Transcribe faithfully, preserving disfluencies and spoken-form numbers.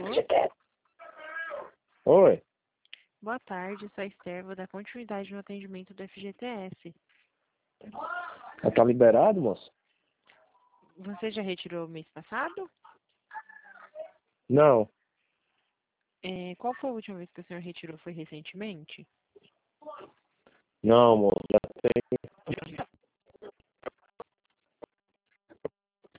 favor? Oi, Boa tarde, sou a Esther, vou dar continuidade no atendimento do F G T S. já tá liberado, moço? Você já retirou mês passado? Não, É, qual foi a última vez que o senhor retirou? Foi recentemente? não, moço, já tem.